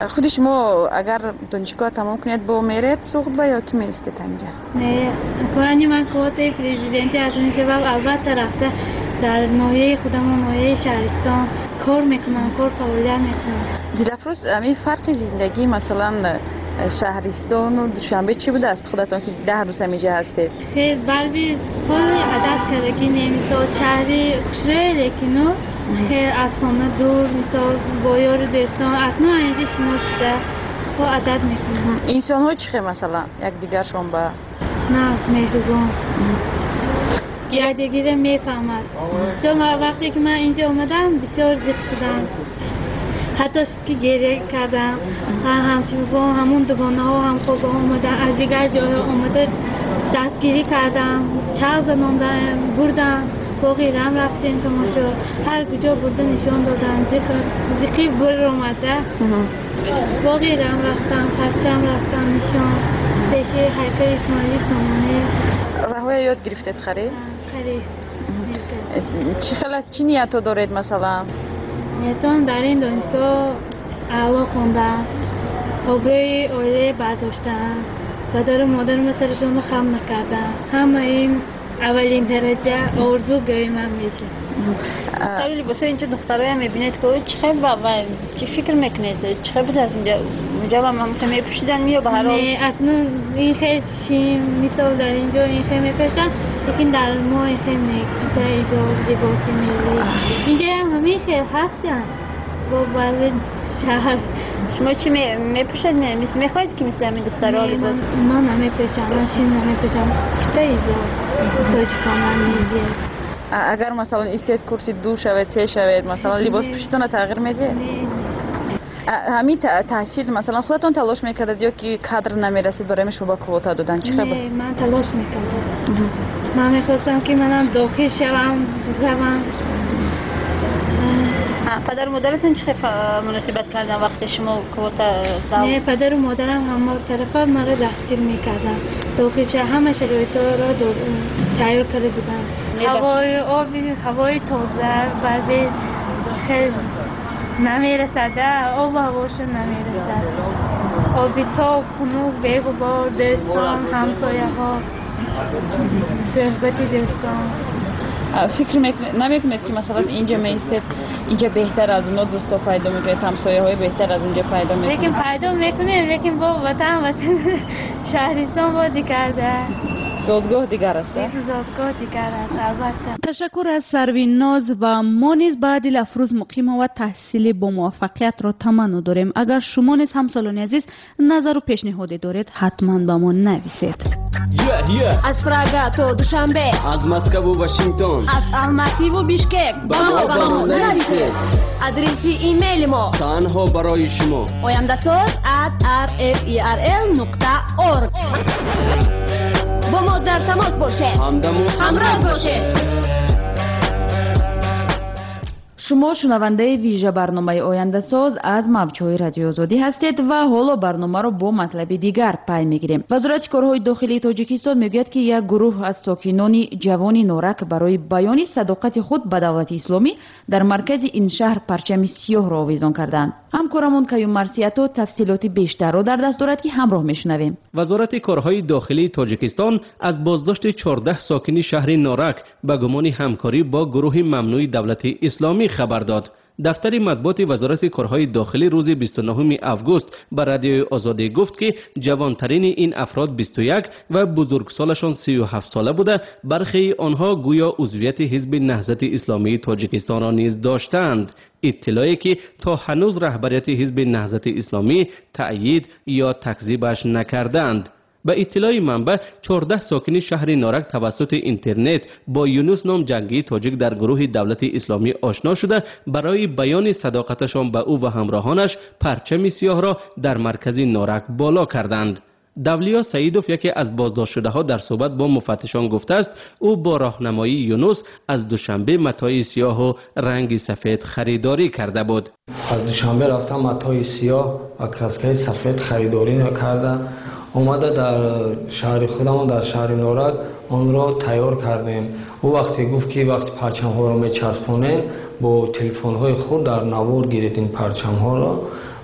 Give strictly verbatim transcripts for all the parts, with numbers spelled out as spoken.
خود شما اگر دانشگاه تمام کنید با میرید سوخت یا کی میستید اینجا؟ نه کنی من قوت پرزیدنتی از این سبب البته رفته در ناحیه خودمون ناحیه شهرستان کار میکنم، کار فعالیت میکنم. دلفروز همین فرق زندگی مثلا شهرستان و دوشنبه چی بوده است خودتون که ده روز همیشه هستید؟ خیلی بلوی خود عادت کرده که نمیسال شهری خوشره لیکنو خیلی از خانه دور مثال با یار دوستان اکنون اینجا شما شده خود عادت میکنم. انسان ها چی مثلا یک دیگرشون با نه مهربان یک دیگه میفهمد. شما وقتی که من اینجا اومدم بسیار زیق شدم، حتی که گریه کردم، همسایه‌ها همون دوگانه ها هم خوب اومدن از دیگر جاها اومده دستگیری کردم، چند زنان بردم باقی رم رفتیم تماشا هر کجا برده نشان دادن زیقی بر اومده باقی رم رفتم پرچم رفتم نشان پیش هیکل اسماعیلی سامانی. رهوی یاد گرفتید خرید؟ خرید. چی خیلی از چی نیت دارید مثلا؟ نیتم در این دانشگاه اعلا خوندن، ابروی عالی برداشتن، پدر و مادرم سرشون خم نکردن. همه این اولین درجه آرزوگاهی من میشه. سوال لباسای اینجا دخترای هم میبینید که چه خیلی و چی فکر میکنید؟ چه خیلی بود از اینجا؟ اینجا هم هم خیلی میپوشیدن میو به هر حال؟ نه اکنون این خیلی شیم مثال در اینجا این خیلی میپوشیدن، لیکن در ما این خیلی میکرده ایجاد لباسی میلی. اینجا هم همین خیلی هستن با برای شهر. شما چی میپوشید؟ مثل میخواید که مثل همین دخترها لباس؟ من نمیپوشم، من شیم نمیپوشم، کته ایجاد تاجیکان هم میگه. اگر مثلا استید کرسی دو شوید سه شوید مثلا لباس پوشیدن تغییر میده؟ همین تحصیل مثلا خودتون تلاش میکردید یا که کادر نمیرسید برای شما کوتا دادن چی خبر؟ نه من تلاش میکردم. من میخواستم که منم داخل شوم روم. پدر و مادرتون چه مناسبت کردن وقتی شما کوتا داو؟ نه پدر و مادرم همه طرفا مرا دستگیر میکردن داخل شه همه شرایط را تیار کرده بودن. هوای آبی هوای تازه بعضی خیلی نمیرسده، آب و هواشون نمیرسد، آبی صاف خنک بگوبار دوستان همسایه ها صحبت دوستان. فکر نمیکنید که مثلا اینجا میستید اینجا بهتر از اونها دوستا پیدا میکنید همسایه های بهتر از اونجا پیدا میکنید؟ لیکن پیدا میکنید لیکن با وطن وطن شهرستان با دیگرده زادگاه دیگر است. زادگاه دیگر است البته. تشکر از سروین ناز و ما نیز بعد دلفروز مقیم و تحصیلی با موفقیت را تمنا داریم. اگر شما نیز همسالان عزیز نظر و پیشنهادی دارید حتما با ما نویسید. Yeah, yeah. از پراگا تا دوشنبه، از مسکو و واشنگتن، از الماتی و بیشکک با ما با ما نویسید. آدرس ایمیل ما تنها برای شما oyandasol at r f e r l نقطه org. با ما در تماس باشید، همدم و همراه باشید. شما شنونده ویژه برنامه آینده ساز از موجهای رادیو آزادی هستید و حالا برنامه را با مطلب دیگر پی میگیریم. وزارت کارهای داخلی تاجیکستان میگوید که یک گروه از ساکنان جوان نورک برای بیان صداقت خود به دولت اسلامی در مرکز این شهر پرچم سیاه را آویزان کردند. همکارمون کیوم مرسیاتو تفصیلات بیشتر را در دست دارد که همراه میشنویم. وزارت کارهای داخلی تاجیکستان از بازداشت چهارده ساکن شهر نورک به گمان همکاری با گروه ممنوع دولت اسلامی خبر داد. دفتر مطبوعات وزارت کارهای داخلی روز بیست و نهم آگوست به رادیو آزادی گفت که جوانترین این افراد بیست و یک و بزرگسالشان سی و هفت ساله بوده. برخی آنها گویا عضویت حزب نهضت اسلامی تاجیکستان را نیز داشتند. اطلاعی که تا هنوز رهبریت حزب نهضت اسلامی تأیید یا تکذیبش نکردند. به اطلاع منبع چهارده ساکن شهر نورک توسط اینترنت با یونس نام جنگی تاجیک در گروه دولت اسلامی آشنا شده برای بیان صداقتشان به او و همراهانش پرچم سیاه را در مرکز نورک بالا کردند. دولیا سعیدوف یکی از بازداشت شده ها در صحبت با مفتشان گفته است او با راهنمایی یونس از دوشنبه متاع سیاه و رنگ سفید خریداری کرده بود. از دوشنبه رفتم متاع سیاه و کراسکه سفید خریداری کرده. اومده در شهر خودمون در شهر نورک آن را تیار کردیم. او وقتی گفت که وقتی پرچم ها را میچسبونیم با تلفن های خود در نوار گیرید این پرچم ها را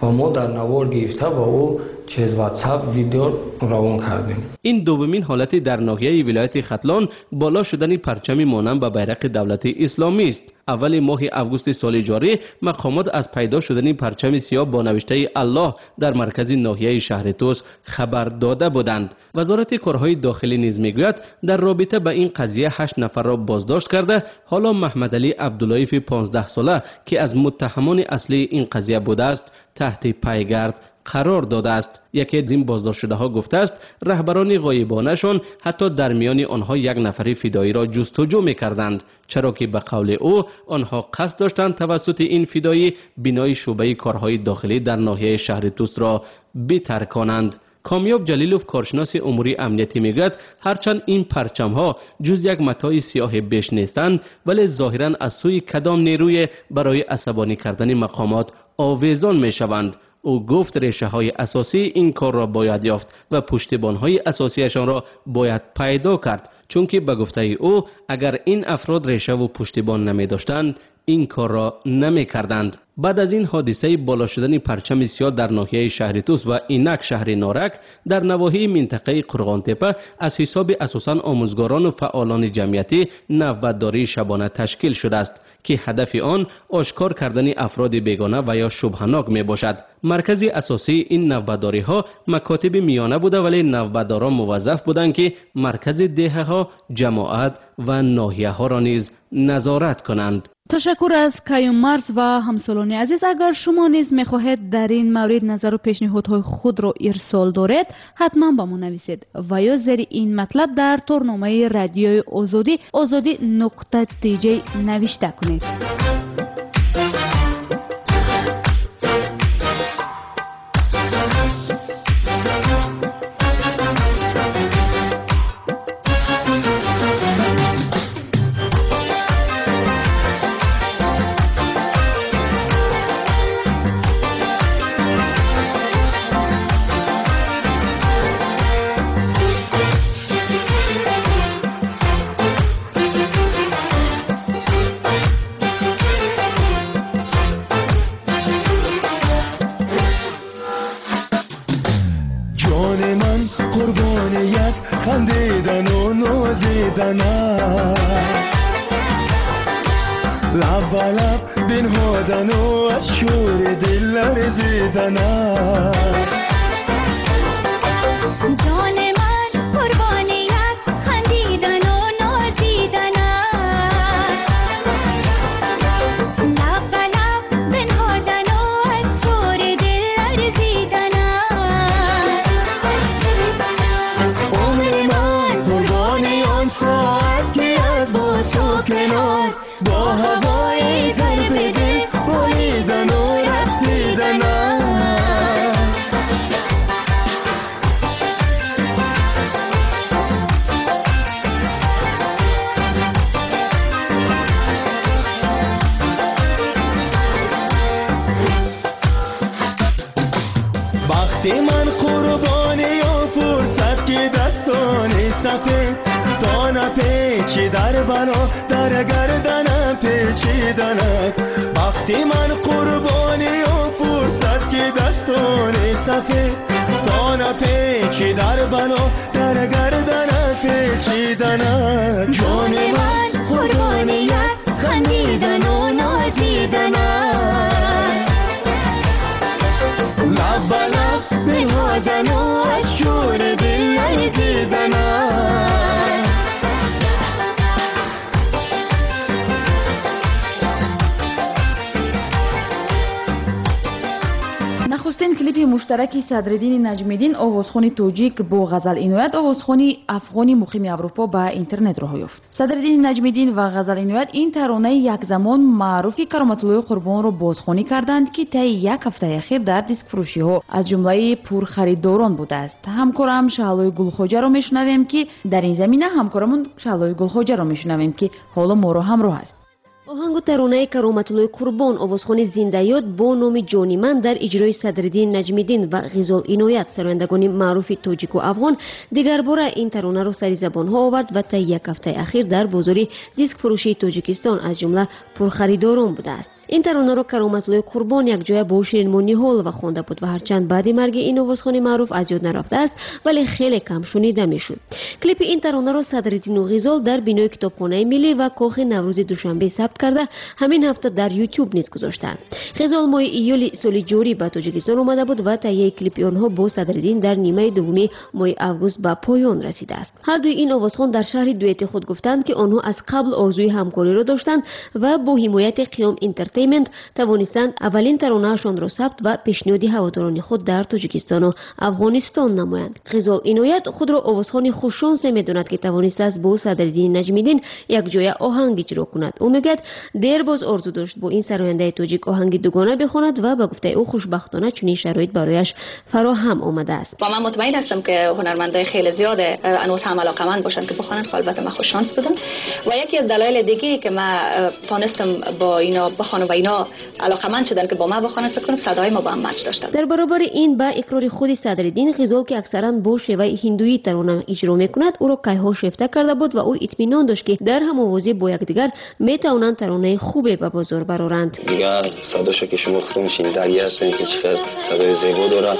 و ما در نوار گرفته با او چیز واتساپ ویدیو روان کردیم. این دومین حالت در ناحیه ولایت ختلان بالا شدن پرچم مانند به بیرق دولت اسلامی است. اول ماه اوگوست سال جاری مقامات از پیدا شدن پرچم سیاه با نوشته الله در مرکز ناحیه شهر توس خبر داده بودند. وزارت کارهای داخلی نیز میگوید در رابطه با این قضیه هشت نفر را بازداشت کرده. حالا محمد علی عبداللطیف پانزده ساله که از متهمان اصلی این قضیه بوده است تحت پیگرد قرار داده است. یکی از این بازداشت شده ها گفته است رهبران غایبانه شان حتی در میان آنها یک نفری فدایی را جستجو می‌کردند، چرا که به قول او آنها قصد داشتند توسط این فدایی بنای شعبه کارهای داخلی در ناحیه شهر توس را بترکانند. کامیاب جلیلوف کارشناس امور امنیتی میگوید هرچند این پرچم ها جز یک متاع سیاه بیش نیستند ولی ظاهرا از سوی کدام نیروی برای عصبانی کردن مقامات آویزان میشوند. او گفت ریشه های اساسی این کار را باید یافت و پشتیبان های اساسیشان را باید پیدا کرد، چون که به گفته او اگر این افراد ریشه و پشتیبان نمی داشتند این کار را نمی کردند. بعد از این حادثه بالا شدن پرچم سیاه در ناحیه شهر توس و اینک شهر نارک در نواحی منطقه قرغان تپه از حساب اساساً آموزگاران و فعالان جمعیتی نوبتداری شبانه تشکیل شده است که هدف آن آشکار کردن افراد بیگانه و یا شبهناک می باشد. مرکز اساسی این نوبتداری ها مکاتب میانه بوده ولی نوبتداران موظف بودند که مرکز دهه ها، جماعت و ناحیه ها را نیز نظارت کنند. تشکر از کیوم مرز و همسالان عزیز. اگر شما نیز میخواهید در این مورد نظر و پیشنهادهای خود را ارسال دارید حتما با ما نویسید و یا زیر این مطلب در تورنامه رادیوی آزادی آزادی نقطه تی جی نوشته کنید. نخستین کلیپ مشترکی صدرالدین نجمیدین آوازخوان توجیک با غزل اینویت آوازخوان افغانی مقیم اروپا به اینترنت راه یافت. صدرالدین نجمیدین و غزل اینویت این ترانه یک زمان معروفی کرامت الله قربان را بازخوانی کردند که طی یک هفته اخیر در دیسک فروشی ها از جمله پرخریداران بوده است. همکارم شهلای گلخواجه را میشنویم که در این زمینه همکارمون شهلای گلخواجه را میشنویم که حالا ما را همراه است. آهنگ و ترانه کرامت الله قربان آوازخوان زنده یاد با نام جانی من در اجرای صدرالدین نجمیدین و غزال اینویت سرایندگان معروف تاجیک و افغان دیگر باره این ترانه را سر زبان ها آورد و تا یک هفته اخیر در بازار دیسک فروشی تاجیکستان از جمله پرخریداران بوده است. این ترانه رو کرامت‌الله قربان یک جای با شیرین مو نیهالова خوانده بود و هرچند بعد مرگ این آوازخوان معروف از یاد نرفته است ولی خیلی کم شنیده میشد. کلیپ این ترانه رو صدرالدین غزال در بینای کتابخانه ملی و کاخ نوروز دوشنبه ثبت کرده همین هفته در یوتیوب نیز گذاشتند. غزال ماه ایول سال جاری به تاجیکستان آمده بود و تهیه کلیپ آنها با صدرالدین در نیمه دوم ماه آگوست به پایان رسیده است. هر دوی این آوازخوان در شهر دوئت خود گفتند که آنها از قبل آرزوی همکاری را داشتند و با حمایت قیام انترتینمنت توانستند اولین ترانه‌شان را ثبت و پیشنهاد هواداران خود در تاجیکستان و افغانستان نمایند. غزال عنایت خود را آوازخوان خوششانس می‌داند که توانسته است با صدرالدین نجمیدین یک جای آهنگ اجرا کند. او میگوید دیر باز آرزو داشت با این سراینده تاجیک آهنگ دوگانه بخواند و به گفته او خوشبختانه چنین شرایط برایش فراهم آمده است. و من مطمئن هستم که هنرمندای خیلی زیاد هنوز هم علاقه‌مند باشند که بخوانند. البته من خوش شانس بودم و یکی از دلایل دیگه که من تونستم با اینا بخوانم و اینا علاقه‌مند شدن که با من بخوانند فکر کنم صدای ما با هم مچ داشتن. در برابر این با اقرار خود صدرالدین غزال که اکثرا با شیوه هندویی ترانه اجرا میکند او را کایها شیفته کرده بود و او اطمینان داشت که در هم‌آوازی با یکدیگر میتوانند ترانه خوبی به بازار برآورند. دیگه صداشو که شما خودتون شنیداری هستین که چقدر صدای زیبا داره و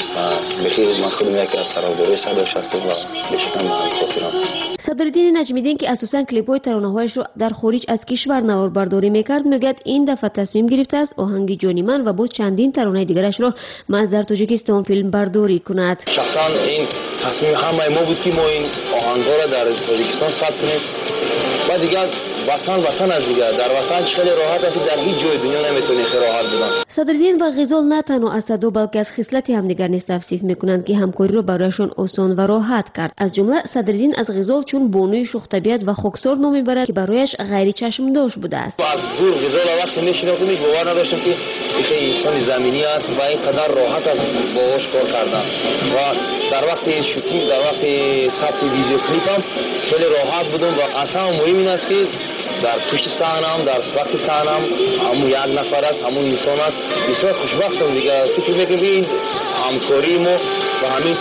بخیر من خودم یکی از طرفدارای صداش هستم و بشکم به خاطرم. صدرالدین نجمیدین که اساساً کلیپ‌های ترانه‌هایش را در خارج از کشور نواربرداری میکرد میگوید این دفعه تصمیم گرفته است آهنگ جانی من و با چندین ترانه دیگرش را از در تاجیکستان فیلم برداری کند. شخصا این تصمیم همه ما بود که ما این آهنگ‌ها را در تاجیکستان ثبت کنیم و دیگر وطن وطن از دیگر در وطن خیلی راحت است در هیچ جای دنیا نمیتونی خیلی راحت بودن. صدرالدین و غزال نه تنها از صدا بلکه از خصلت همدیگر نیز توصیف میکنند که همکاری را برایشان آسان و راحت کرد. از جمله صدرالدین از غزال چون بانوی شوخ طبیعت و خاکسار نام میبرد که برایش غیر چشم دوش بوده است. از دور غزال وقتی میشناختم باور نداشتم که این انسان زمینی است و اینقدر راحت است باهاش کار کردن و در وقت شوتینگ در وقت ثبت ویدیو کلیپ هم خیلی راحت بودم و اصلا مهم این است که در پشت صحنه در وقت صحنه همون یک نفر است همون انسان است. بسیار خوشبختم دیگه فکر میکنم این همکاری ما و همین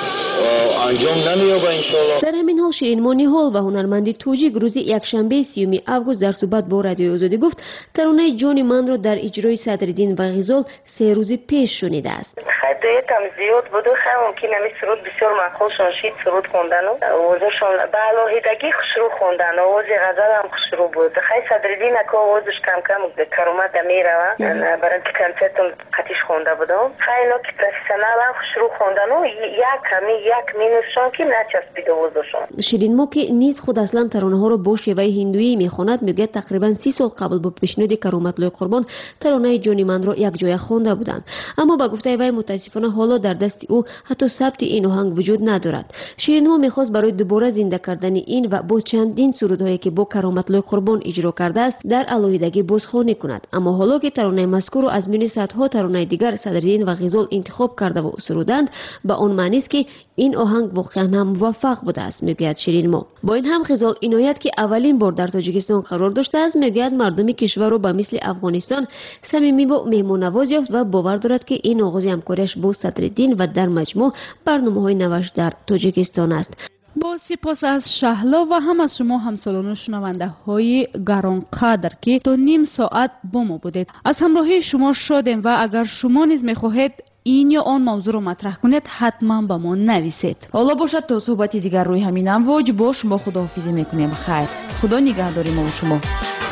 انجام نمیابه انشالله. در همین حال شیرین مو نیهال و هنرمندی توجیک روزی یکشنبه سیوم آگوست در صحبت با رادیو آزادی گفت ترانه جانی من را در اجرای صدرالدین و غزال سه روز پیش شنیده است. خدایتم زیاد بود و خیلی ممکن است سرود بسیار معقول شید سرود خوندن و آوازشون به علاهیدگی خوشرو خوندن آواز غزل هم خوشرو بود. خیلی صدرالدین که آوازش کم کم کرامت میره برای اینکه کنسرتم قطعش خونده بودم خیلی اینا که پروفسیونال هم خوشرو خوندن و یک کمی یک مینوسشون که نچسبیده آوازشون. شیرین مو که نیز خود اصلا ترانه ها رو با شیوه هندویی میخواند میگه تقریبا سی سال قبل با پیشنهاد کرامت‌الله قربان ترانه جانی من رو یک جای خوانده بودند اما با گفته وی متاسفانه حالا در دست او حتی ثبت این آهنگ وجود ندارد. شیرین مو میخواست برای دوباره زنده کردن این و با چندین سرودهایی که با کرامت‌الله قربان اجرا کرده است در علایدگی بازخوانی کند اما حالا که ترانه مذکور رو از میان صدها ترانه دیگر صدرالدین و غزال انتخاب کرده و سرودند به آن معنی است که این آهنگ واقعا هم موفق بوده است میگوید شیرین مو. با این هم غزال عنایت که اولین بار در تاجیکستان قرار داشته است میگوید مردم کشور رو به مثل افغانستان صمیمی و مهمان نواز یافت و باور دارد که این آغاز همکاریش با صدرالدین و در مجموع برنامه‌های نوش در تاجیکستان است. با سپاس از شهلا و هم از شما همسالان و شنونده های گرانقدر که تا نیم ساعت با ما بودید. از همراهی شما شادیم و اگر شما نیز میخواهید این یا آن موضوع رو مطرح کنید حتما با ما نویسید. حالا باشد تا صحبتی دیگر روی همین امواج با شما خداحافظی میکنیم. خیر، خدا نگهداری ما و شما.